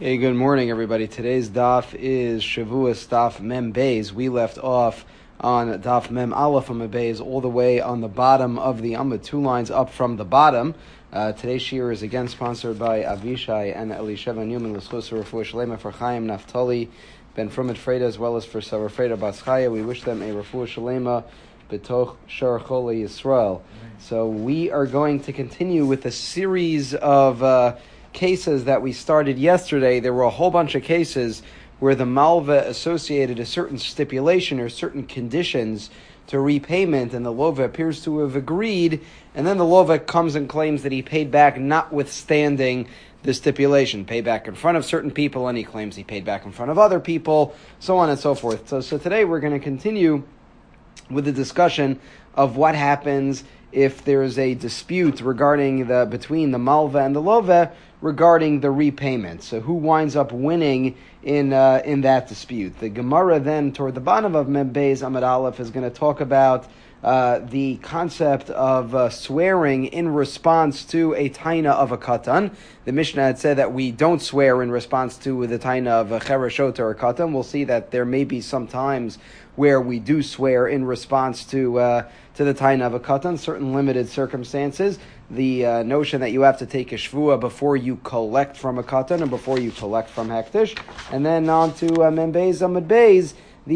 Hey, good morning, everybody. Today's daf is Shavuos daf Mem Beis. We left off on daf Mem Aleph Amud Beis all the way on the bottom of the Amud, 2 lines up from the bottom. Today's shiur is again sponsored by Avishai and Elisheva Newman L'schus Refuah Shlema for Chaim Naftali Ben Frumet Freda, as well as for Sarah Freda Baschaya. We wish them a Refuah Shlema B'toch Shar Chol Yisrael. So we are going to continue with a series of cases that we started yesterday. There were a whole bunch of cases where the malva associated a certain stipulation or certain conditions to repayment, and the lova appears to have agreed, and then the lova comes and claims that he paid back notwithstanding the stipulation, paid back in front of certain people, and he claims he paid back in front of other people, so on and so forth. So today we're going to continue with the discussion of what happens if there is a dispute regarding between the malva and the lova regarding the repayment. So who winds up winning in that dispute? The Gemara then, toward the bottom of Mem Beis Amud Aleph, is going to talk about the concept of swearing in response to a taina of a katan. The Mishnah had said that we don't swear in response to the taina of a chereshot or a katan. We'll see that there may be some times where we do swear in response to the taina of a katan, certain limited circumstances. The notion that you have to take a shvuah before you collect from a katan and before you collect from hektish, and then on to Mem Beis Amud Beis.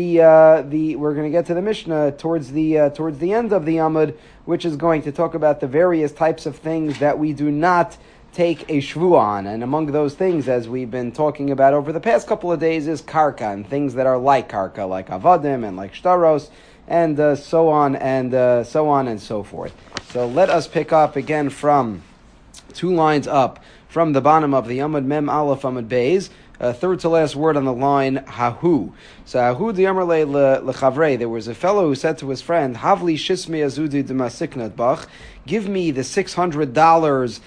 We're going to get to the Mishnah towards the end of the Amud, which is going to talk about the various types of things that we do not take a shvuah on. And among those things, as we've been talking about over the past couple of days, is karka, and things that are like karka, like avadim and like shtaros, and so on and so forth. So let us pick up again from 2 lines up from the bottom of the Amud, Mem Aleph Amud Beis. Third to last word on the line, hahu. So hahu di'amrle lechavrei. There was a fellow who said to his friend, Havli shismi azudi d'masiknat bach. Give me the $600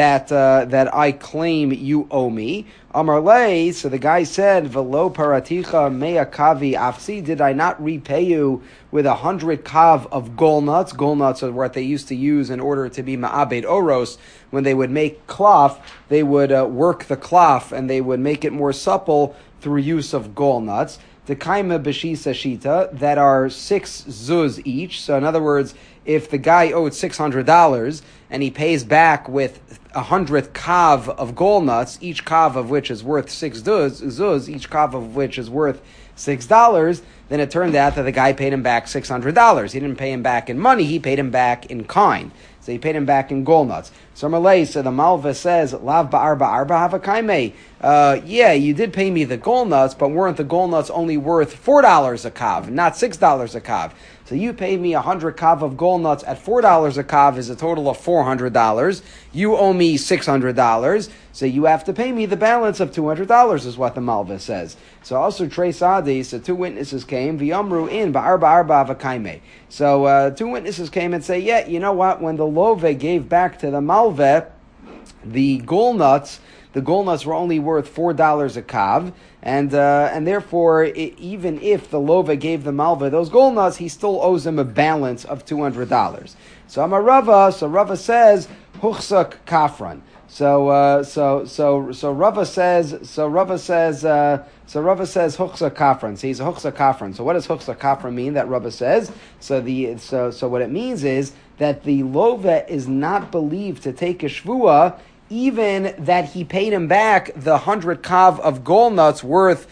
that I claim you owe me. Amarle, so the guy said, Velo paraticha mea kavi afsi. Did I not repay you with 100 kav of gol nuts? Gol nuts are what they used to use in order to be ma'abed oros. When they would make cloth, they would work the cloth and they would make it more supple through use of gol nuts. The kaima b'shisa shita, that are 6 zuz each. So in other words, if the guy owed $600 and he pays back with 100 kav of gol nuts, each kav of which is worth 6 zuz, each kav of which is worth $6, then it turned out that the guy paid him back $600. He didn't pay him back in money, he paid him back in kind. So he paid him back in gol nuts. So Malay, so the Malva says, Lav ba'ar hava kaime. Yeah, you did pay me the gol nuts, but weren't the gol nuts only worth $4 a kav, not $6 a kav? So you paid me 100 kav of gol nuts at $4 a kav is a total of $400. You owe me $600, so you have to pay me the balance of $200 is what the Malva says. So also Trey Sadi, so 2 witnesses came, v'yamru in ba'ar hava kaime. So 2 witnesses came and say, yeah, you know what, when the Love gave back to the Malve the gol nuts were only worth $4 a kav, and therefore, even if the Lova gave the Malva those gol nuts, he still owes him a balance of $200. So Rava says huchsak kafran. So Rava says huchsa kafran. So he's a huchsa kafran. So what does huchsa kafran mean that Rava says? So what it means is that the lova is not believed to take a shvuah, even that he paid him back the 100 kav of gol nuts worth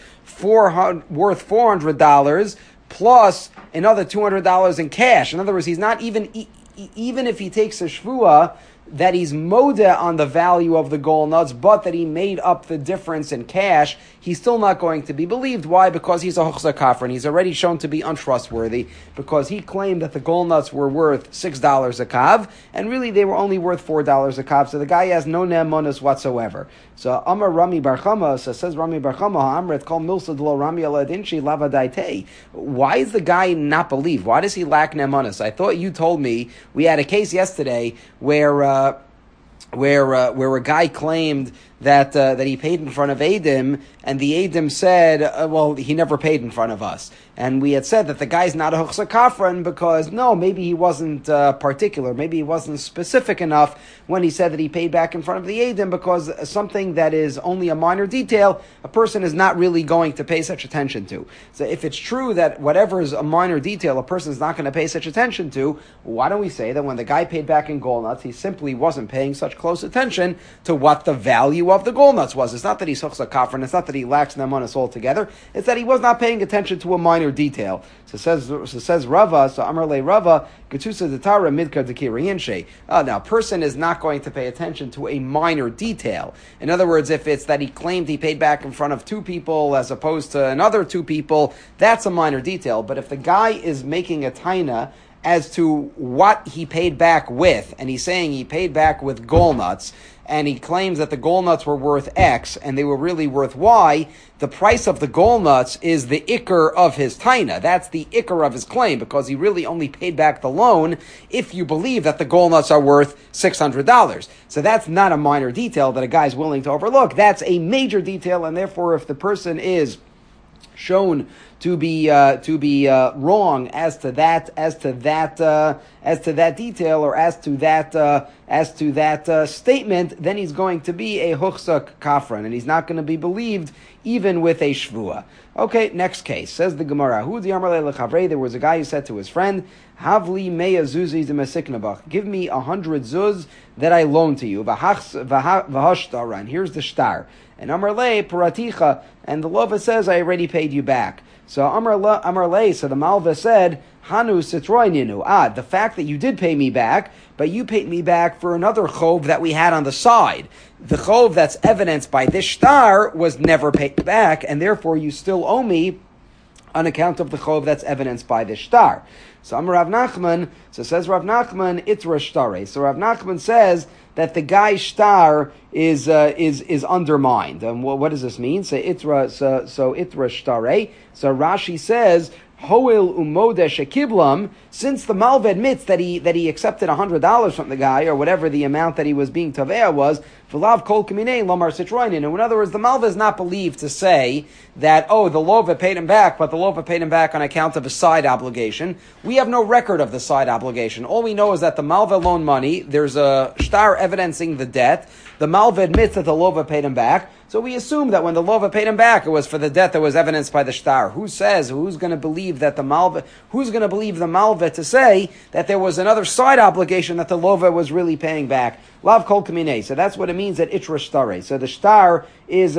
$400 plus another $200 in cash. In other words, he's not even if he takes a shvuah that he's modeh on the value of the gol nuts, but that he made up the difference in cash, he's still not going to be believed. Why? Because he's a huchsa kafran. He's already shown to be untrustworthy, because he claimed that the gol nuts were worth $6 a kav, and really they were only worth $4 a kav, so the guy has no ne'emonos whatsoever. So Amar Rami Bar Chama, so says Rami Bar Chama, Amret kol milsa d'lo Rami aladinshi lavadaitei. Why is the guy not believed? Why does he lack ne'emonos? I thought you told me, we had a case yesterday where a guy claimed that he paid in front of Eidim, and the Eidim said, well, he never paid in front of us. And we had said that the guy's not a Huchsa Kafran because, no, maybe he wasn't particular, maybe he wasn't specific enough when he said that he paid back in front of the Eidim, because something that is only a minor detail, a person is not really going to pay such attention to. So if it's true that whatever is a minor detail, a person is not going to pay such attention to, why don't we say that when the guy paid back in gold nuts, he simply wasn't paying such close attention to what the value of the gold nuts was. It's not that he's Huchsa Kafran, it's not that he lacks Nemanis altogether, it's that he was not paying attention to a minor detail. So says Rava, so Amar Le Rava, Getusa Detara Midka Dekiriyinshe. Now, a person is not going to pay attention to a minor detail. In other words, if it's that he claimed he paid back in front of two people as opposed to another two people, that's a minor detail. But if the guy is making a taina as to what he paid back with, and he's saying he paid back with gol nuts, and he claims that the gol nuts were worth X and they were really worth Y, the price of the gol nuts is the ikr of his taina. That's the ikr of his claim, because he really only paid back the loan if you believe that the gol nuts are worth $600. So that's not a minor detail that a guy's willing to overlook. That's a major detail, and therefore if the person is shown to be wrong as to that detail, or as to that statement, then he's going to be a huchsak kafran, and he's not going to be believed even with a shvua. Okay, next case. Says the Gemara, there was a guy who said to his friend, Havli meya zuzis mesiknabach. Give me 100 zuz that I loan to you. V'hashtar, and here's the shtar. And Amar le paraticha, and the lova says, I already paid you back. So Amar le, so the Malva said, Hanu sitroininu. The fact that you did pay me back, but you paid me back for another chov that we had on the side. The chov that's evidenced by this shtar was never paid back, and therefore you still owe me on account of the chov that's evidenced by this shtar. So Amar Rav Nachman, so says Rav Nachman, itra shtare. So Rav Nachman says that the guy's shtar is undermined. What does this mean? So itra shtare. So Rashi says, Hoil umoda shekiblam, since the Malva admits that he accepted $100 from the guy, or whatever the amount that he was being tavea was, v'lav kol kaminei lomar sitroinin. In other words, the Malva is not believed to say that, the Lova paid him back, but the Lova paid him back on account of a side obligation. We have no record of the side obligation. All we know is that the Malva loaned money, there's a shtar evidencing the debt, the Malva admits that the Lova paid him back, so we assume that when the Lova paid him back, it was for the debt that was evidenced by the shtar. Who's going to believe the Malva to say that there was another side obligation that the Lova was really paying back? Lav kol kamine. So that's what it means at itra shtare. So the shtar is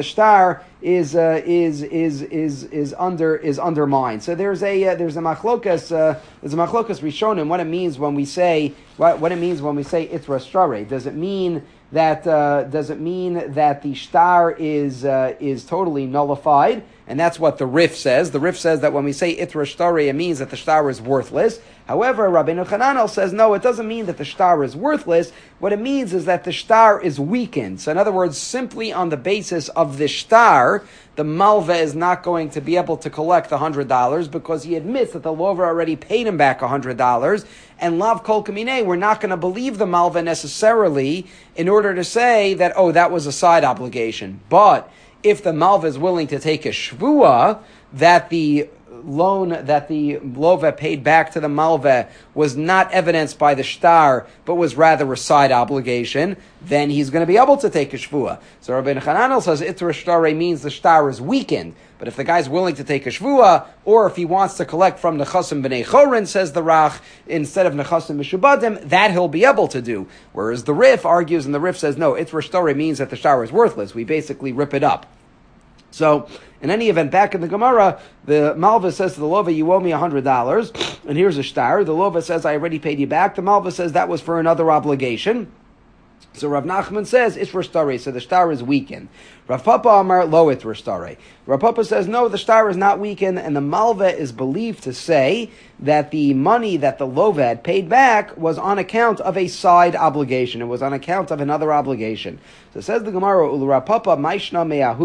undermined. So there's a machlokas rishonim what it means when we say itra shtare. Does it mean that the shtar is totally nullified? And that's what the Rif says. The Rif says that when we say itra shtare, it means that the shtar is worthless. However, Rabbeinu Chananel says, no, it doesn't mean that the shtar is worthless. What it means is that the shtar is weakened. So in other words, simply on the basis of the shtar, the Malva is not going to be able to collect the $100 because he admits that the Lova already paid him back $100. And Lav Kol Kamine, we're not going to believe the Malva necessarily in order to say that, that was a side obligation. But if the Malva is willing to take a shvua that the loan that the Lova paid back to the Malva was not evidenced by the shtar, but was rather a side obligation, then he's going to be able to take a shvua. So Rabbeinu Chananel says itra shtare means the shtar is weakened. But if the guy's willing to take a shvua, or if he wants to collect from nechasim b'nei chorin, says the Rach, instead of nechasim mishubadim, that he'll be able to do. Whereas the Rif argues, and the Rif says, no, itra shtare means that the shtar is worthless. We basically rip it up. So, in any event, back in the Gemara, the Malva says to the Lova, you owe me $100, and here's a shtar. The Lova says, I already paid you back. The Malva says that was for another obligation. So Rav Nachman says, it's for stare, so the shtar is weakened. Rav Papa Amar, lo it stare. Rav Papa says, no, the shtar is not weakened, and the Malva is believed to say that the money that the Lova had paid back was on account of a side obligation. It was on account of another obligation. So says the Gemara, Ulu Rav Papa, Maishna Me'ahu.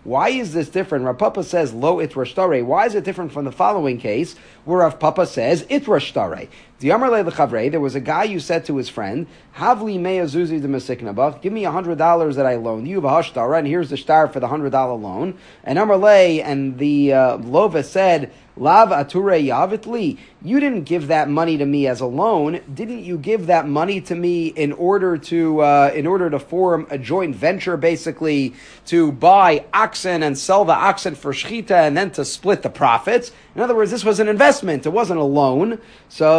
Why is this different? Rav Papa says, lo itra shtare. Why is it different from the following case, where Rav Papa says, itra shtare? There was a guy who said to his friend, Havli me'azuzi de mesiknabach, give me $100 that I loaned you, v'hashtara, and here's the shtar for the $100 loan. And Amarle, and the Lova said, Lav ature yavitli, you didn't give that money to me as a loan. Didn't you give that money to me in order to form a joint venture, basically to buy oxen and sell the oxen for shchita and then to split the profits? In other words, this was an investment. It wasn't a loan. So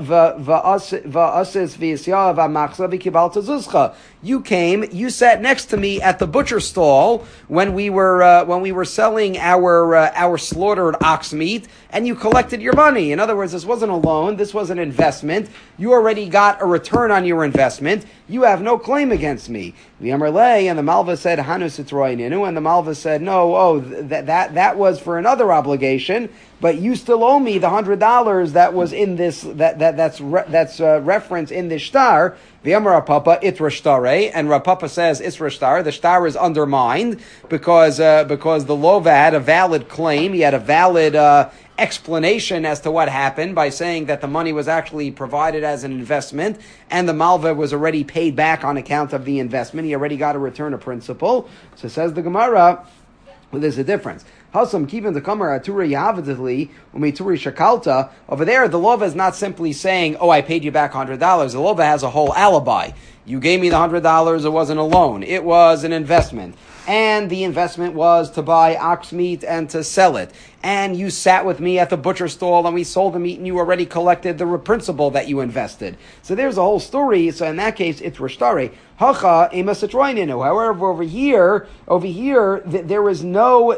you came, you sat next to me at the butcher stall when we were selling our slaughtered ox meat, and you collected your money. In other words, this wasn't a loan. This was an investment. You already got a return on your investment. You have no claim against me. The Amarle and the Malva said, Hanus Itroininu, and the Malva said, no, that was for another obligation, but you still owe me the $100 that was in this, that's reference in this shtar. The Amar Papa itra shtare, and Rav Papa says itra shtar. The shtar is undermined because the Lova had a valid claim. He had a valid explanation as to what happened by saying that the money was actually provided as an investment, and the Malva was already paid back on account of the investment. He already got a return of principal. So says the Gemara, well, there's a difference. Hasam kivin the kamar aturi yahavadli umituri shakalta. Over there, the Lova is not simply saying, "Oh, I paid you back $100." The Lova has a whole alibi. You gave me the $100. It wasn't a loan. It was an investment. And the investment was to buy ox meat and to sell it. And you sat with me at the butcher stall and we sold the meat and you already collected the principal that you invested. So there's a whole story. So in that case, it's rishtare. Hacha emasatroininu. However, over here, there was no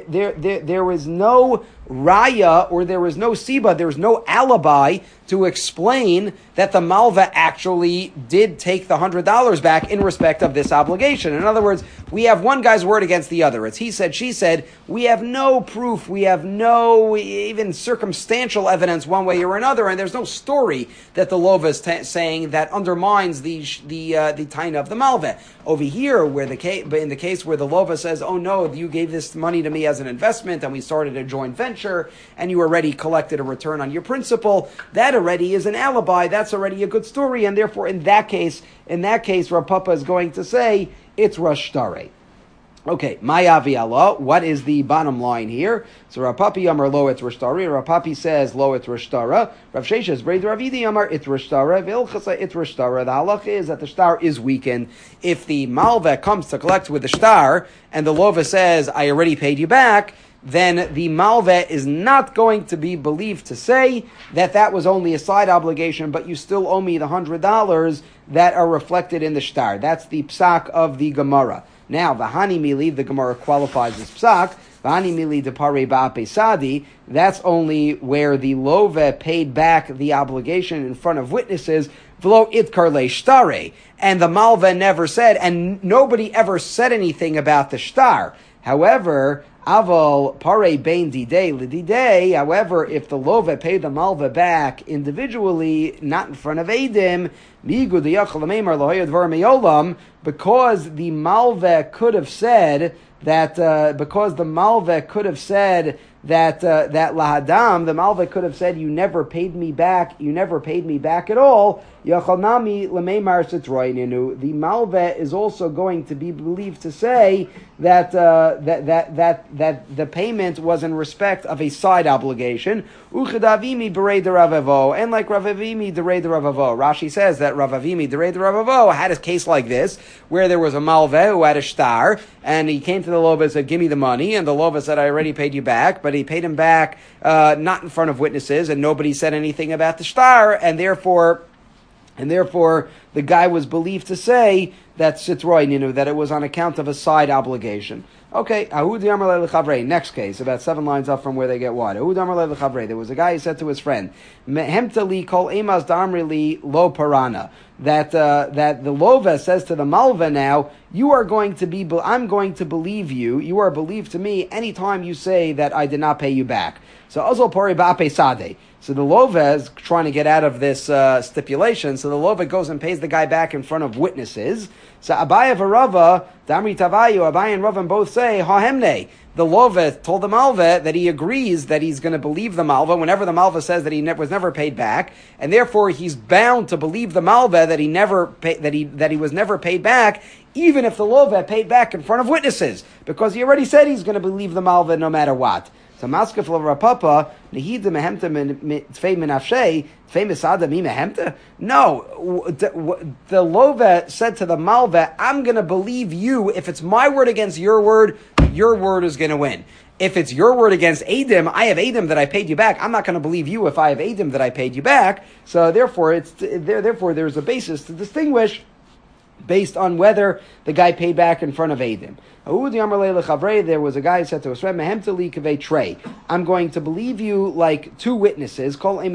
raya, or there was no siba, there was no alibi to explain that the Malva actually did take the $100 back in respect of this obligation. In other words, we have one guy's word against the other. It's he said, she said. We have no proof. We have no even circumstantial evidence one way or another, and there's no story that the Lova is saying that undermines the taina of the Malva. Over here, but in the case where the Lova says, "Oh no, you gave this money to me as an investment, and we started a joint venture, and you already collected a return on your principal," that already is an alibi. That's already a good story, and therefore, in that case, Rav Papa is going to say it's Rosh Tare. Okay, Mayavi Allah, what is the bottom line here? So Rav Papi Amar lo et Rishtara, Rav Papi says lo et Rishtara, Rav Sheshes Braid Ravidi Amar et Rishtara, Vilchasa et Rishtara. The halacha is that the shtar is weakened. If the Malva comes to collect with the shtar, and the Lova says, I already paid you back, then the Malva is not going to be believed to say that was only a side obligation, but you still owe me the $100 that are reflected in the shtar. That's the psak of the Gemara. Now, Vahani Mili, the Gemara qualifies as psak. Vahani Mili de Pare Ba'ape Sadi, that's only where the Lova paid back the obligation in front of witnesses, V'lo Itkar Le Shtare. And the Malva never said, and nobody ever said anything about the shtar. However, Aval Pare Bain Didei Lididei, however, if the Lova paid the Malva back individually, not in front of Eidim, because the Malva could have said that that lahadam, the Malva could have said, you never paid me back at all. The Malva is also going to be believed to say that the payment was in respect of a side obligation. And like Ravavimi derei Ravavo, Rashi says that Ravavimi derei Ravavo had a case like this, where there was a Malva who had a shtar, and he came to the Lova and said, give me the money, and the Lova said, I already paid you back, but he paid him back not in front of witnesses, and nobody said anything about the shtar, and therefore the guy was believed to say that that it was on account of a side obligation. Okay, next case, about 7 lines up from where they get water. There was a guy who said to his friend, lo parana. that the lova says to the malva now, I'm going to believe you. You are believed to me anytime you say that I did not pay you back. So azol pori ba'ape sade. So the lova is trying to get out of this stipulation. So the lova goes and pays the guy back in front of witnesses. So Abaye v'Rava, Damri Tavayu, Abaye and Rava both say hahemne. The lova told the malva that he agrees that he's going to believe the malva whenever the malva says that he was never paid back, and therefore he's bound to believe the malva that he was never paid back, even if the lova paid back in front of witnesses, because he already said he's going to believe the malva no matter what. So Maskef Rapapa, Nehida Mehemta Tfei Menafshe, Tfei Mesada Mi Mehemta? No, the lova said to the malva, I'm going to believe you. If it's my word against your word is going to win. If it's your word against Adim, I have Adim that I paid you back. I'm not going to believe you if I have Adim that I paid you back. So therefore, there's a basis to distinguish based on whether the guy paid back in front of Adim. There was a guy who said to his friend, I'm going to believe you like two witnesses.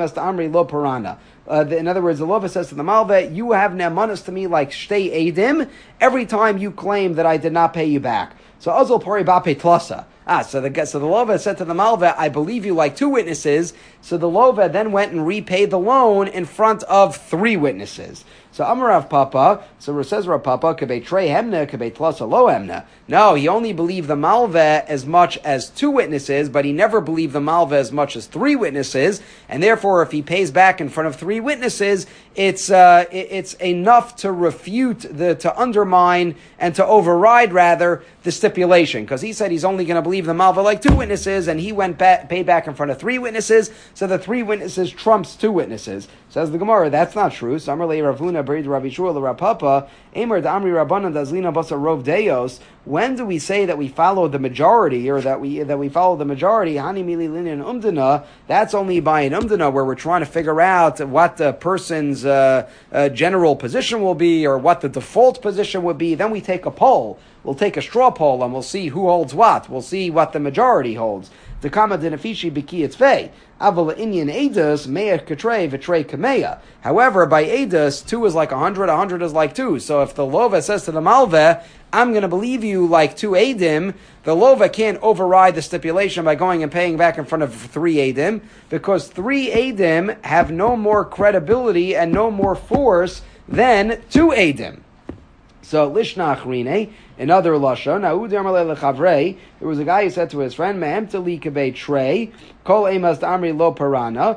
In other words, the lova says to the malva, you have ne'emanos to me like shtei Adim every time you claim that I did not pay you back. So azol pori ba'pe tlasa. So the lova said to the malva, I believe you like two witnesses. So the lova then went and repaid the loan in front of three witnesses. So Amarav Papa, so it says Rav Papa, kebei trei hemna, kebei tlasa lo hemna. No, he only believed the malva as much as two witnesses, but he never believed the malva as much as three witnesses, and therefore if he pays back in front of three witnesses, it's enough to refute, to undermine, and to override rather, the stipulation, because he said he's only going to believe the malva like two witnesses, and he went paid back in front of three witnesses, so the three witnesses trumps two witnesses. Says the Gemara, that's not true. Samarle Ravuna Berid Rav Yishua Rav Papa Emer Damri Rabbanan Dazlina Basa Rov Deos. When do we say that we follow the majority, or that we follow the majority? Hani Mili Linin Umdana. That's only by an Umdana where we're trying to figure out what the person's general position will be, or what the default position would be. Then we take a poll. We'll take a straw poll and we'll see who holds what. We'll see what the majority holds. The kama denafishi biki etzvei. Aval inyan edus me'er katrei v'trei kameya. However, by edus, 2 is like 100, 100 is like 2. So if the lova says to the malva, I'm going to believe you like 2 edim, the lova can't override the stipulation by going and paying back in front of 3 edim, because 3 edim have no more credibility and no more force than 2 edim. So lishna achrine, another lashon. There was a guy who said to his friend, "Me'emteli kebei trei, kol emas amri lo parana."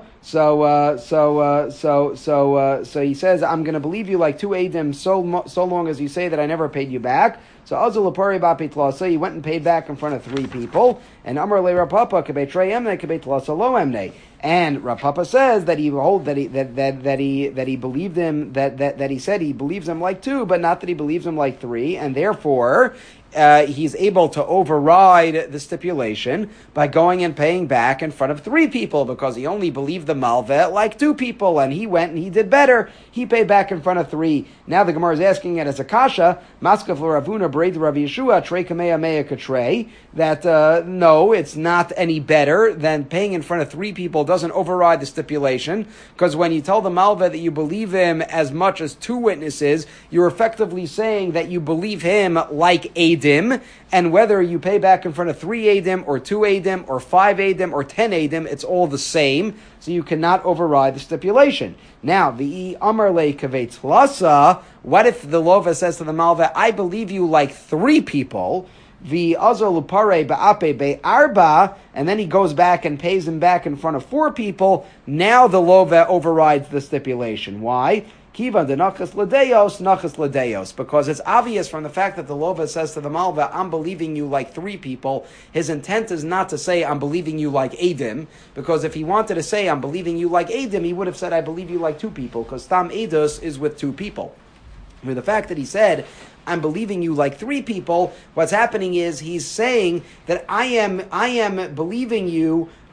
So he says, "I'm going to believe you like 2 edim so long as you say that I never paid you back." So azul lapari ba'pei tlasa, he went and paid back in front of 3 people. And Amar le Rav Papa kebei trei emne kebei tlasa lo emne. And Rav Papa says that he believed him, that he said he believes him like 2, but not that he believes him like 3, and therefore he's able to override the stipulation by going and paying back in front of 3 people, because he only believed the malva like 2 people, and he went and he did better. He paid back in front of 3. Now the Gemara is asking it as a kasha, Maskaf Ravuna Breid Rav Yeshua Trei Kameya Meya Katrei, that no, it's not any better than paying in front of 3 people doesn't override the stipulation, because when you tell the malva that you believe him as much as 2 witnesses, you're effectively saying that you believe him like Adim, and whether you pay back in front of 3 Adim, or 2 Adim, or 5 Adim, or 10 Adim, it's all the same, so you cannot override the stipulation. Now, the Amar Le Kavet Lasa, what if the lova says to the malva, I believe you like 3 people, the azolupare ba'ape be'arba, and then he goes back and pays him back in front of 4 people. Now the lova overrides the stipulation. Why? Kiva de nachas ladeos, because it's obvious from the fact that the lova says to the malva, I'm believing you like 3 people. His intent is not to say, I'm believing you like Adim, because if he wanted to say, I'm believing you like Adim, he would have said, I believe you like 2 people, because Tam Eidos is with 2 people. With the fact that he said, I'm believing you like 3 people, what's happening is he's saying that I am believing you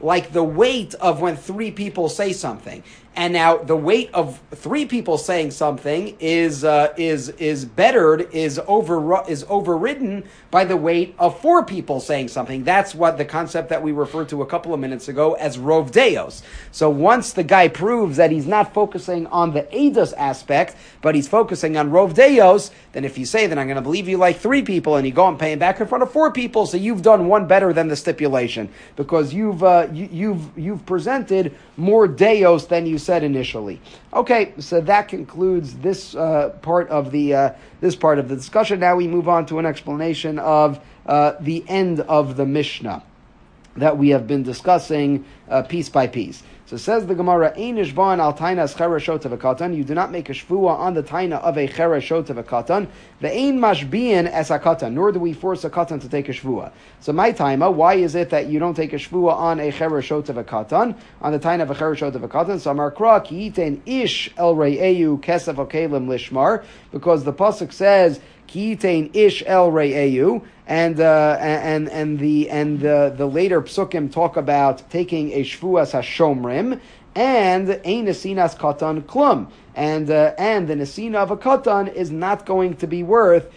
like the weight of when three people say something. And now the weight of three people saying something is bettered, is overridden by the weight of four people saying something. That's what the concept that we referred to a couple of minutes ago as rov deos. So once the guy proves that he's not focusing on the eidos aspect, but he's focusing on rov deos, then if you say that I'm going to believe you like three people, and you go and pay him back in front of four people, so you've done one better than the stipulation because you've presented more deos than you said initially. Okay, so that concludes this part of the discussion. Now we move on to an explanation of the end of the Mishnah that we have been discussing piece by piece. So says the Gemara, Ein ishvan al taina chera shota v'katan. You do not make a shvua on the taina of a chera shota v'katan. Ve'ein mashbiin es a katan. Nor do we force a katan to take a shvua. So my taima, why is it that you don't take a shvua on a chera shota v'katan, on the taina of a chera shota v'katan? So Amar Kra ki yitein ish el re'eyu kesef okelim lishmar, because the pasuk says ki yitein ish el re'eyu. And the later psukim talk about taking a shvuas hashomrim and a nesinas katan klum, and the nesina of a katan is not going to be worth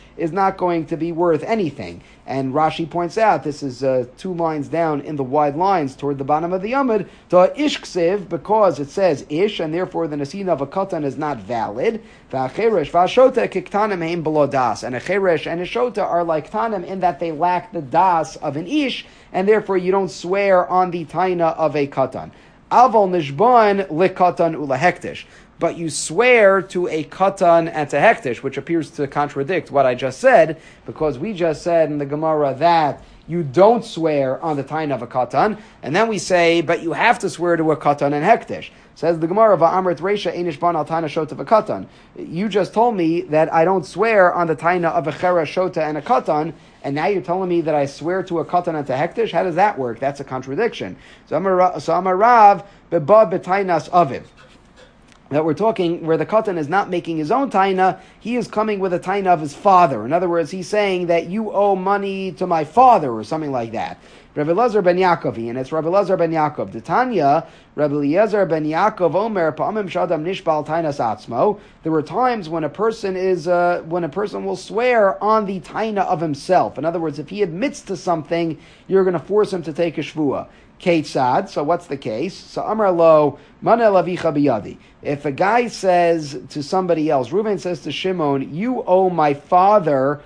anything. And Rashi points out this is 2 lines down in the wide lines toward the bottom of the Amud to ish ksiv, because it says ish, and therefore the nesina of a katan is not valid. V'acheresh v'ashota kiktanim heim below das, and a cheresh and a shota are like tanim in that they lack the das of an ish, and therefore you don't swear on the taina of a katan. Aval nishban likatan ulahektish. But you swear to a katan and to hektish, which appears to contradict what I just said, because we just said in the Gemara that you don't swear on the taina of a katan, and then we say, but you have to swear to a katan and hektish. Says the Gemara, Va'amrit Reisha Einish Ban al Taina Shota v'Katan. You just told me that I don't swear on the taina of a chera shota and a katan, and now you're telling me that I swear to a katan and to hektish? How does that work? That's a contradiction. So Amar Rav Bebad B'Tainas Aviv. That we're talking where the katan is not making his own taina, he is coming with a taina of his father. In other words, he's saying that you owe money to my father or something like that. Rabbi Elazar ben Yaakovi, and it's Rabbi Elazar ben Yaakov. The Tanya, Rabbi Eliezer ben Yaakov Omer Pa'amim Shadam Nishbal Tainas Atzmo. There were times when a person will swear on the taina of himself. In other words, if he admits to something, you're going to force him to take a shvua. Ketzad, so what's the case? So Amar Lo, Manel Avicha Biyadi. If a guy says to somebody else, Reuven says to Shimon, you owe my father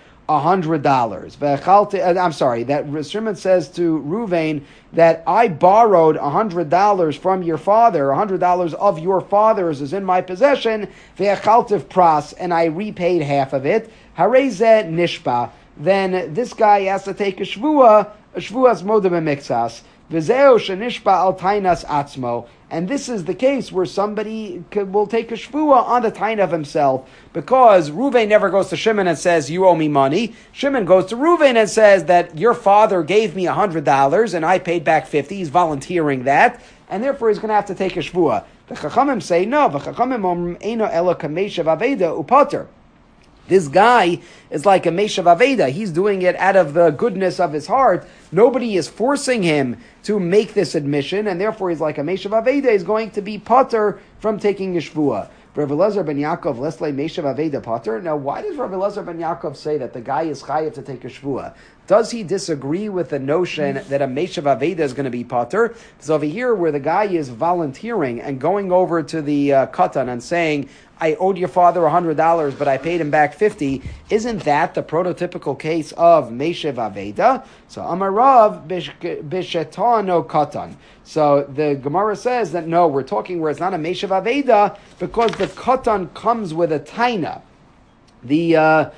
$100. I'm sorry, that Shimon says to Reuven that I borrowed $100 from your father, $100 of your father's is in my possession, ve'achaltiv pras, and I repaid half of it, hareze nishba, then this guy has to take a shvuas moda b'miktsas, v'zeo shenishba al tainas atzmo. And this is the case where somebody will take a shvua on the taina of himself, because Reuven never goes to Shimon and says, you owe me money. Shimon goes to Reuven and says that your father gave me $100 and I paid back $50. He's volunteering that, and therefore he's going to have to take a shvua. The Chachamim say no. The Chachamim omrim eino elo kameshav aveda upater. This guy is like a Meshav Aveda. He's doing it out of the goodness of his heart. Nobody is forcing him to make this admission, and therefore he's like a Meshav Aveda. He's going to be potter from taking a shvua. Rabbi Elazar ben Yaakov, Leslie Meshav Aveda potter. Now, why does Rabbi Elazar ben Yaakov say that the guy is chayav to take a shvua? Does he disagree with the notion that a Meshav Aveda is going to be potter? So over here, where the guy is volunteering and going over to the katan and saying, I owed your father $100, but I paid him back $50. Isn't that the prototypical case of Meshav Aveda? So Amarav Bishetano Katan. So the Gemara says that no, we're talking where it's not a Meshav Aveda because the Katan comes with a taina. The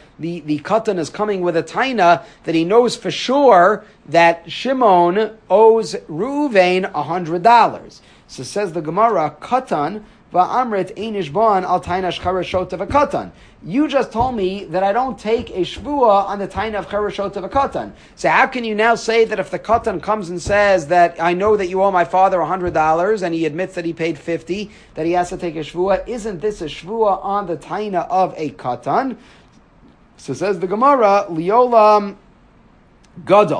katan is coming with a taina that he knows for sure that Shimon owes Reuven $100. So says the Gemara, katan va'amrit einish ban al taina shchara shota v'katan. You just told me that I don't take a shvua on the taina of chara shota v'katan. So how can you now say that if the katan comes and says that I know that you owe my father $100 and he admits that he paid $50, that he has to take a shvua? Isn't this a shvua on the taina of a katan? So says the Gemara, liolam gadol.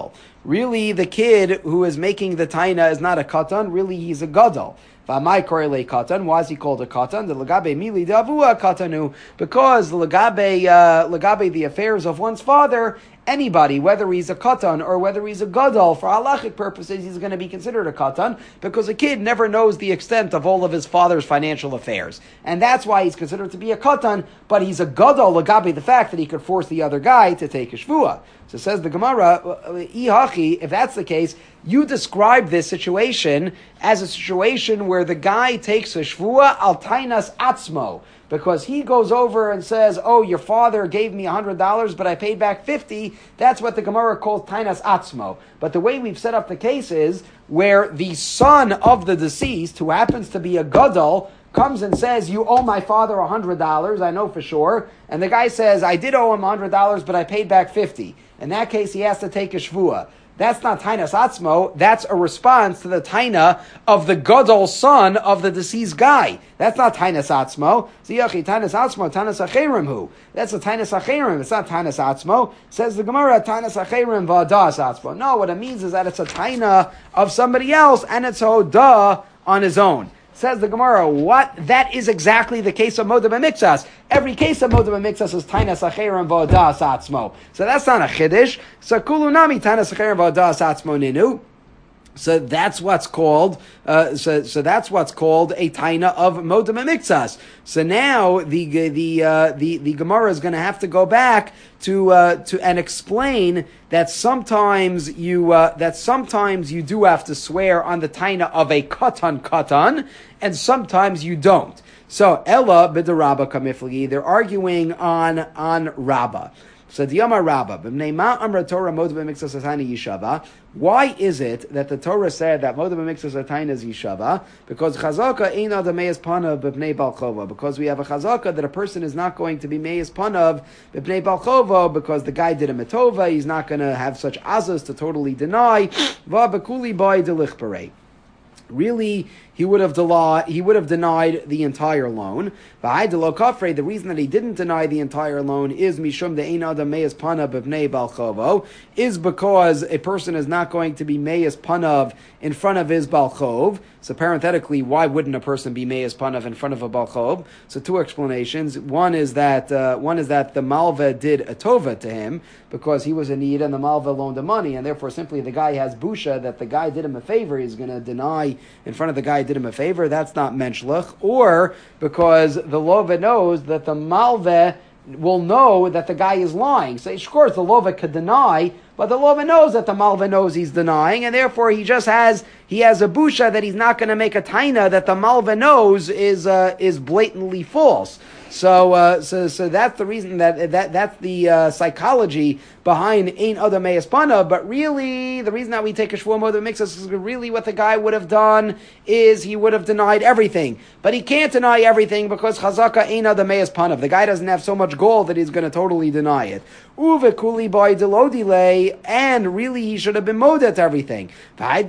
really the kid who is making the taina is not a katan, really he's a gadol. V'amai korele katan. Why is he called a katan? The legabe mili davua katanu. Because legabe the affairs of one's father, anybody, whether he's a katan or whether he's a gadol, for halachic purposes, he's going to be considered a katan because a kid never knows the extent of all of his father's financial affairs, and that's why he's considered to be a katan. But he's a gadol legabe the fact that he could force the other guy to take a shvua. So says the Gemara, ihachi, if that's the case, you describe this situation as a situation where the guy takes a shvua al tainas atzmo, because he goes over and says, oh, your father gave me $100, but I paid back $50. That's what the Gemara calls tainas atzmo. But the way we've set up the case is where the son of the deceased, who happens to be a gadol, comes and says, you owe my father $100, I know for sure. And the guy says, I did owe him $100, but I paid back $50. In that case, he has to take a shvua. That's not tainas atzmo. That's a response to the taina of the gadol son of the deceased guy. That's not tainas atzmo. Ziyachi tainas atzmo, tainas acherim hu. That's a tainas acherim. It's not tainas atzmo. Says the Gemara, tainas acherim v'adas atzmo. No, what it means is that it's a taina of somebody else and it's a hodah on his own. Says the Gemara, what? That is exactly the case of Modeh B'Miktsas. Every case of Modeh B'Miktsas is Tainas Acherim V'Odas Atzmo. So that's not a Chiddush. So Kulu Nami Tainas Acherim V'Odas Atzmo Ninu. So that's what's called. So that's what's called a taina of Modeh B'Miktsas. So now the Gemara is going to have to go back to and explain that sometimes you do have to swear on the taina of a katan, and sometimes you don't. So Ella b'derabba kamiflagi, they're arguing on Rabba. So Diyama Rabba, b'mnei ma amra Torah Modeh B'Miktsas atayna yishava. Why is it that the Torah said that Modeh B'Miktsas atayna is yishava? Because chazaka ein adam meyes panav b'pnei balchova. Because we have a chazaka that a person is not going to be meyes panav b'pnei balchova because the guy did a metova. He's not going to have such azas to totally deny. Va b'kuli by delichparei. Really, he would have denied the entire loan. The reason that he didn't deny the entire loan is mishum de'ein adam meyes panav b'pnei balchovo, is because a person is not going to be meyes panav in front of his balchov. So parenthetically, why wouldn't a person be meyes panav in front of a balchov? So two explanations. One is that the malva did a tova to him because he was in need and the malva loaned him money, and therefore simply the guy has busha that the guy did him a favor. He's going to deny in front of the guy did him a favor. That's not menshlich. Or because the lova knows that the malva will know that the guy is lying. So of course the lova could deny, but the lova knows that the malva knows he's denying, and therefore he has a busha that he's not going to make a taina that the malva knows is blatantly false. So that's the reason that's the psychology behind Ein Adam Meyes Panav. But really, the reason that we take a Shvuah Modeh B'Miktsas is really what the guy would have done is he would have denied everything. But he can't deny everything because Chazaka Ein Adam Meyes Panav. The guy doesn't have so much gold that he's going to totally deny it. Uve Kuli Boy Delodile, and really he should have been modet everything. And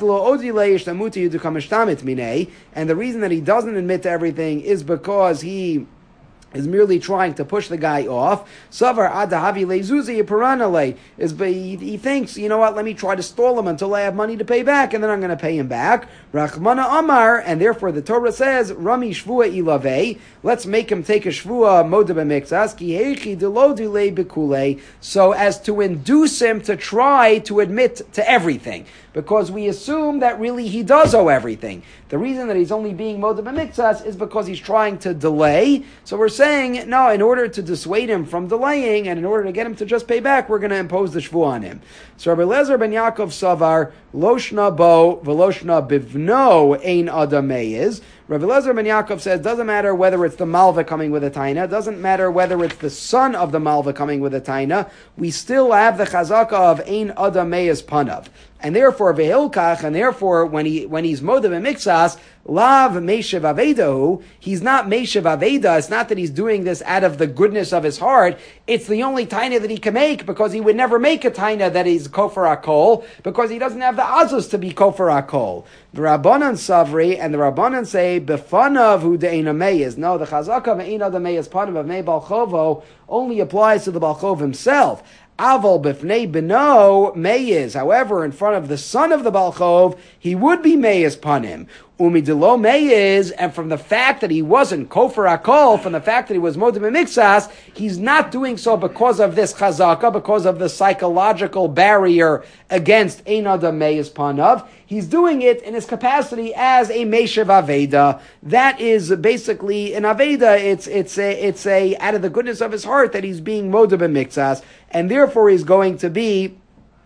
the reason that he doesn't admit to everything is because he is merely trying to push the guy off. Savar adahavi lezuzi paranale is he thinks, you know what, let me try to stall him until I have money to pay back, and then I'm going to pay him back. Rachmana Amar, and therefore the Torah says, Rami Shvua Ilave, let's make him take a Shvua Modeh B'Miktsas, ki heichi delodile bekule, so as to induce him to try to admit to everything. Because we assume that really he does owe everything. The reason that he's only being Modeh B'Miktsas is because he's trying to delay. So we're saying, no, in order to dissuade him from delaying and in order to get him to just pay back, we're going to impose the shvu on him. So Rabbi Lezer ben Yaakov Savar, Loshna bo v'loshna bivno ein adam meyes. Rabbi Lezer ben Yaakov says, doesn't matter whether it's the malva coming with a taina, doesn't matter whether it's the son of the malva coming with a taina, we still have the chazaka of ein adam meyes panav. And therefore, vehilkach, and therefore, when he's Modeh B'Miktsas, lav meishev avedahu, he's not meishev aveda. It's not that he's doing this out of the goodness of his heart. It's the only taina that he can make, because he would never make a taina that is kofar hakol, because he doesn't have the azus to be kofar hakol. The Rabbanan savri, and the Rabbanan say, befanav hu de'ein ameyes. No, the chazaka ve'ein adam meyes panav of mei balchovo only applies to the balchov himself. Aval b'fnei beno meyiz. However, in front of the son of the Balchov, he would be meyiz panim. Umidelo meyiz, and from the fact that he wasn't kofer akol, from the fact that he was modem mixas, he's not doing so because of this chazaka, because of the psychological barrier against ein adam meyiz panav. He's doing it in his capacity as a Meshav Aveda. That is basically an Aveda. It's a out of the goodness of his heart that he's being Modeh b'miktsas, and therefore he's going to be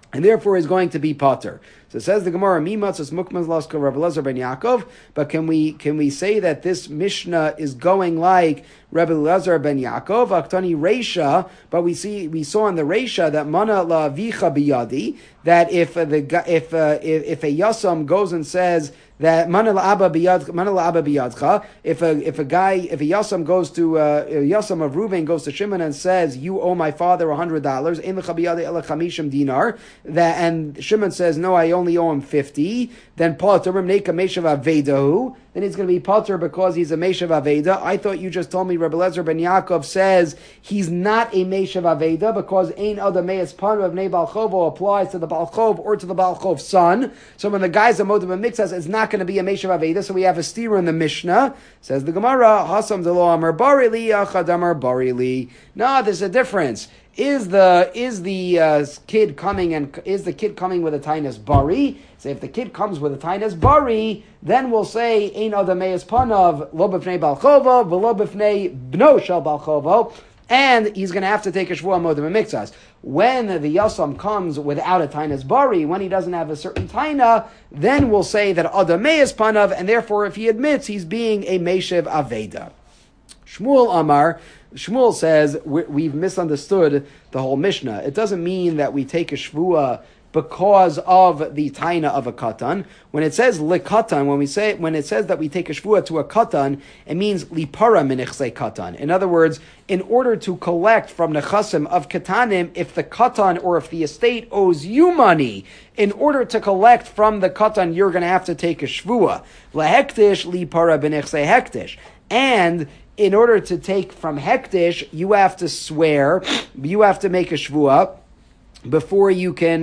Potter. So it says the Gemara, Mimatzas Mukmaz Laska Rav Elazar ben Yaakov. But can we say that this Mishnah is going like Rav Elazar ben Yaakov? Aktani Reisha, but we saw in the Reisha that Mana la Vicha biyadi, that if a Yasam goes and says that Mana la Abba biyadcha, if a Yasam goes to Yasam of Reuven goes to Shimon and says, you owe my father $100, ein lecha biyadi ela chamishim dinar, and Shimon says, no, I only owe him 50, then Potter Neka Meshav Avedahu, then he's going to be Potter because he's a Meshav Aveda. I thought you just told me Rabbi Elazar ben Yaakov says he's not a Meshav Aveda because Ein Adam Meis Panu of Nei Balchovo applies to the Balchov or to the Balchov's son. So when the guy's a Modem Mixas, it's not going to be a Meshav Aveda. So we have a steer in the Mishnah. Says the Gemara, Hasam Delo Amar Barili, Achad Amar Barili. No, there's a difference. Is the kid coming with a tainus bari? So if the kid comes with a tainus bari, then we'll say ein adameis panav lo b'fnei balchovo v'lo b'fnei bno shel balchovo, and he's going to have to take a shvuah modem mixas. When the yasam comes without a tainus bari, when he doesn't have a certain taina, then we'll say that adameis panav, and therefore if he admits he's being a meshev aveda. Shmuel Amar. Shmuel says we've misunderstood the whole Mishnah. It doesn't mean that we take a shvuah because of the taina of a katan. When it says likatan, when it says that we take a shvuah to a katan, it means lipara minichse katan. In other words, in order to collect from nechasim of katanim, if the katan or if the estate owes you money, in order to collect from the katan, you're going to have to take a shvuah. Lehektish lipara b'nichse hektish. And in order to take from hektish, you have to swear, you have to make a shvuah before you can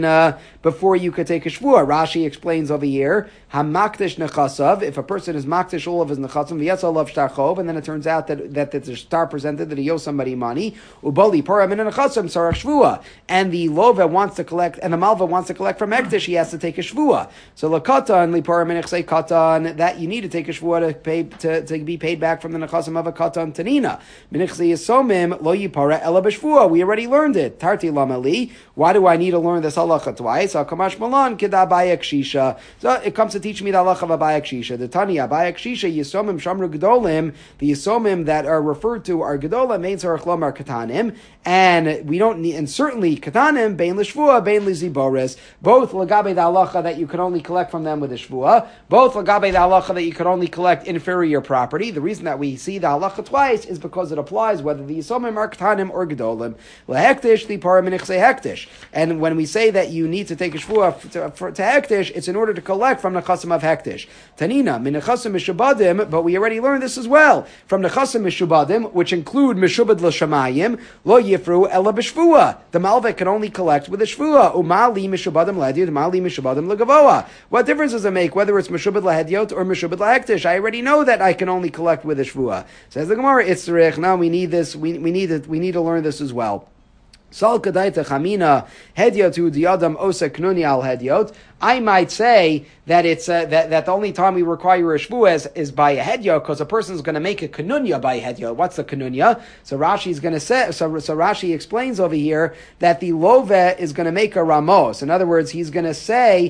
take a shvuah. Rashi explains over here, hamaktish nechasav, if a person is maktish all of his nechasim, v'yetzalav shtarchov, and then it turns out that the star presented that he owes somebody money, ubali param in nechasim sarach shvuah, and the lova wants to collect, and the malva wants to collect from hektish, he has to take a shvuah. So lakatan li param in nechsei katan, that you need to take a shvuah to be paid back from the nechasim of a katan tanina. Minichsei yisomim lo yipara ela b'shvuah. We already learned it. Tarti lamali. Why do I need to learn this halacha twice? Kamash malan kida abayak shisha. So it comes to teach me the halacha of abayak shisha. The tani abayak shisha yisomim shamru gedolim. The yisomim that are referred to are gedolim mein sarach lomar katanim, and we don't need, and certainly katanim bein l'shvua bein l'ziboris. Both lagabe the halacha that you can only collect from them with a shvua. Both lagabe the halacha that you can only collect inferior property. The reason that we see the halacha twice is because it applies whether the yisomim are katanim or gedolim. Lehektish li param minichse hektish. And when we say that you need to take a shvuah to hektish, it's in order to collect from nechasim of hektish. Tanina, min nechasim mishubadim, but we already learned this as well. From nechasim mishubadim, which include mishubad l'shamayim, lo yifru ela b'shvuah. The malveh can only collect with a shvuah. Umali mishubadim l'hediot, umali mishubadim l'gavoa. What difference does it make whether it's mishubad l'hediot or mishubad l'hektish? I already know that I can only collect with a shvuah. Says the Gemara, itzrich. Now we need this. We need to learn this as well. Sal kadaita chamina hediot to the adam osa knuni al hediot. I might say that it's that the only time we require a shvuah is by a hedya, because a person is going to make a kanunya by a hedya. What's the kanunya? So Rashi is going to say. So Rashi explains over here that the love is going to make a ramos. In other words, he's going to say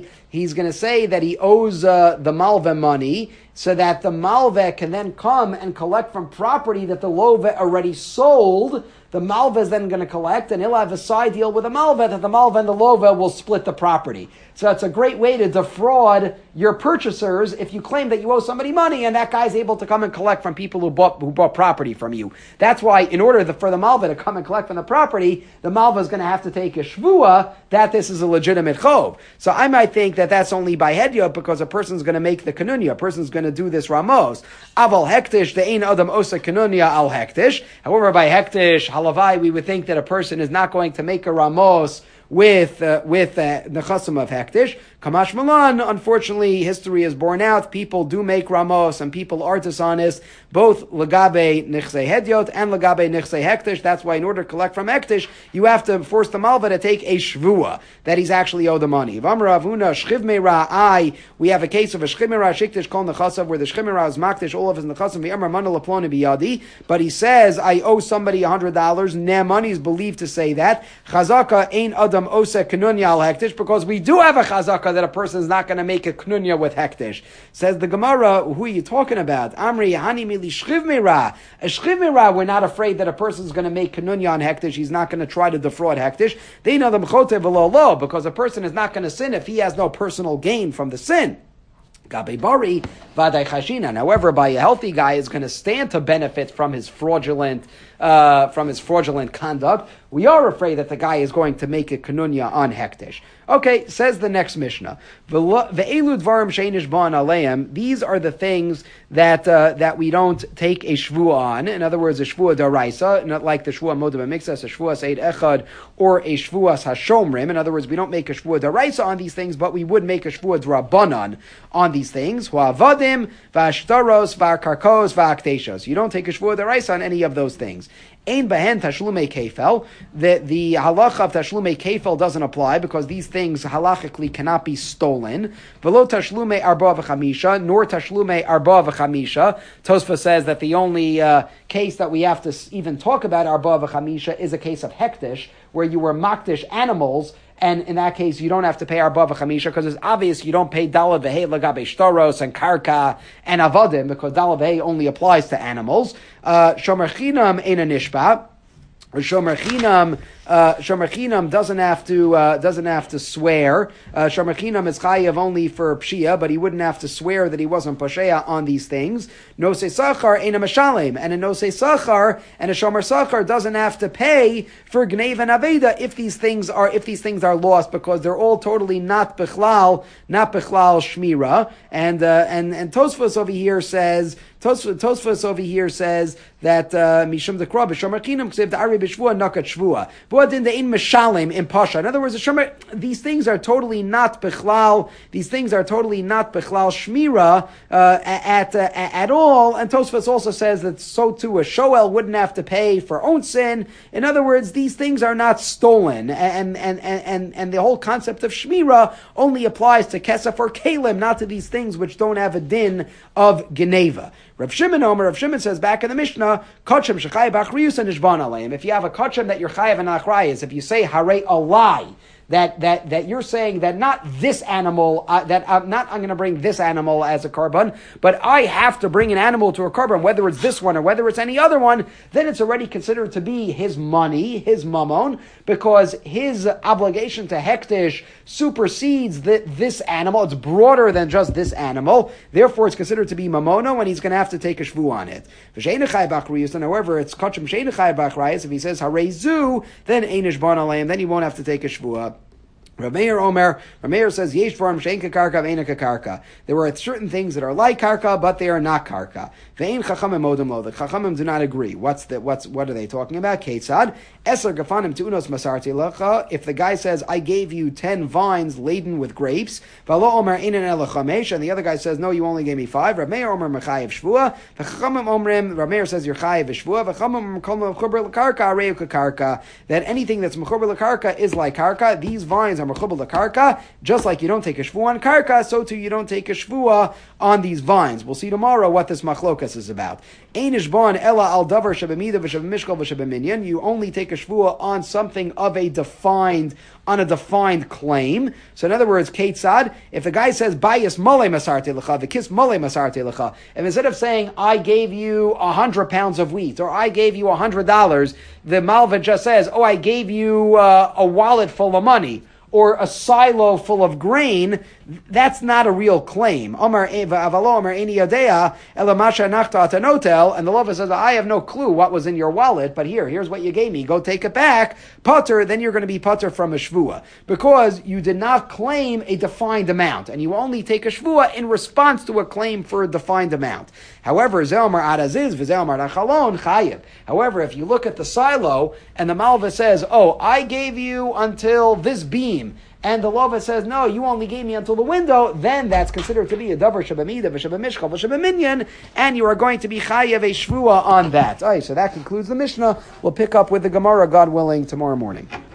that he owes the malveh money, so that the malveh can then come and collect from property that the love already sold. The malveh is then going to collect, and he'll have a side deal with the malveh that the malveh and the love will split the property. So it's a great way to defraud your purchasers if you claim that you owe somebody money and that guy's able to come and collect from people who bought property from you. That's why in order for the malveh to come and collect from the property, the malveh is going to have to take a shvuah that this is a legitimate chov. So I might think that that's only by hedya because a person's going to make the kanunya, a person's going to do this ramos. Aval hektish, the ein adam osa kanunya al hektish. However, by hektish, halavai, we would think that a person is not going to make a ramos with the chasam of hektish. Kamash Malan, unfortunately, history is borne out. People do make ramos and people are dishonest, both legabe nichsei hedyot and legabe nichsei hektish. That's why in order to collect from hektish, you have to force the malva to take a shvua that he's actually owed the money. V'amra avuna shchiv meira, we have a case of a shchiv meira shiktish kol nechasav, where the shchiv meira is maktish all of his nechasav v'amra mana laploni biyadi, but he says, I owe somebody $100. Ne'mani is believed to say that. Chazaka ein adam ose knunya al hektish, because we do have a chazaka that a person is not going to make a knunya with hektish. Says the Gemara, who are you talking about? Amri hani mili shchiv meira. A shchiv meira, we're not afraid that a person is going to make knunya on hektish. He's not going to try to defraud hektish. They know the mchote v'lo lo, because a person is not going to sin if he has no personal gain from the sin. Gabe bari vaday chashinan. However, by a healthy guy is going to stand to benefit from his fraudulent conduct. We are afraid that the guy is going to make a kanunya on hektish. Okay, says the next Mishnah. Ve'elu dvarim sheinish ba'an aleim. These are the things that we don't take a shvua on. In other words, a shvua daraisa, not like the shvua moda b'mixas, a shvua seid echad, or a shvua hashomrim. In other words, we don't make a shvua daraisa on these things, but we would make a shvua drabanan on these things. Huavadim, v'ashtaros, v'karkos, v'akteshos. You don't take a shvua daraisa on any of those things. Ein behen tashlume kefel. The halacha of tashlume kefel doesn't apply because these things halachically cannot be stolen. Velo tashlume arba v'chamisha, nor tashlume arba v'chamisha. Tosfa says that the only case that we have to even talk about arba v'chamisha is a case of hektish, where you were maktish animals. And in that case, you don't have to pay arba v'chamisha because it's obvious you don't pay dalad v'hei lagabe shtaros and karka and avadim because dalad v'hei only applies to animals. Shomer chinam ein a nishba. Shomer chinam doesn't have to swear. Shomer chinam is chayav only for pshia, but he wouldn't have to swear that he wasn't pasheya on these things. Nosei sachar ein a mashalem, and a nosei sachar and a shomer sachar doesn't have to pay for gneiv and aveda if these things are lost because they're all totally not bichlal shmira. And Tosfos over here says. Tosfos over here says that mishum dekra b'shomer chinam ksev da'ari b'shvua nakat shvua. But in the in mishalim in pasha. In other words, these things are totally not bichlal. These things are totally not bichlal shmira at all. And Tosfos also says that so too a shoel wouldn't have to pay for own sin. In other words, these things are not stolen, and the whole concept of shmira only applies to kesef or kalim, not to these things which don't have a din of geneva. Rav Shimon says back in the Mishnah, Kachem shechai b'achriyus and nishban aleim. If you have a kachem that you're chayav and achrayus, if you say hare a lie, that you're saying that not this animal, I'm going to bring this animal as a korban, but I have to bring an animal to a korban, whether it's this one or whether it's any other one, then it's already considered to be his money, his mammon, because his obligation to hektish supersedes this animal. It's broader than just this animal. Therefore, it's considered to be mamono, and he's going to have to take a shvu on it. And however, it's kachem sheinechai b'achrayus. If he says harezu, then einish ban aleim, then he won't have to take a shvu. Rameir says, Yesh farm shenka karka v'eina karka. There are certain things that are like karka, but they are not karka. Ve'ein chachamim modem lo. The chachamim do not agree. What are they talking about? Ketzad. Eser gafanim tu'unos masarti lecha. If the guy says, I gave you 10 vines laden with grapes, v'lo omer einan ela chamesh, and the other guy says, no, you only gave me 5. Rameir omer mechayev shvua. The chachamim omrim, Rameir says, you're chayev shvua. V'chachamim kol mechuber l'karka areu karka. That anything that's mechuber l'karka is like karka. These vines are mechubal karka, just like you don't take a shvua on karka, so too you don't take a shvua on these vines. We'll see tomorrow what this machlokas is about. Einish bon ella al davar shebemida v'shebemishkal v'shebeminyan. You only take a shvua on something of a defined claim. So in other words, Ketzad, if the guy says bayis mole masarte lecha, the kiss mole masarte lecha, and instead of saying I gave you 100 pounds of wheat or I gave you $100, the malva just says, oh, I gave you a wallet full of money. or a silo full of grain, that's not a real claim. And the lover says, I have no clue what was in your wallet, but here's what you gave me. Go take it back. Putter, then you're going to be putter from a shvua. Because you did not claim a defined amount, and you only take a shvua in response to a claim for a defined amount. However, if you look at the silo, and the malva says, I gave you until this beam, and the lova says, no, you only gave me until the window, then that's considered to be a davar shabamida, v'shabamishchal, v'shabaminyan, and you are going to be chayav a shvua on that. All right, so that concludes the Mishnah. We'll pick up with the Gemara, God willing, tomorrow morning.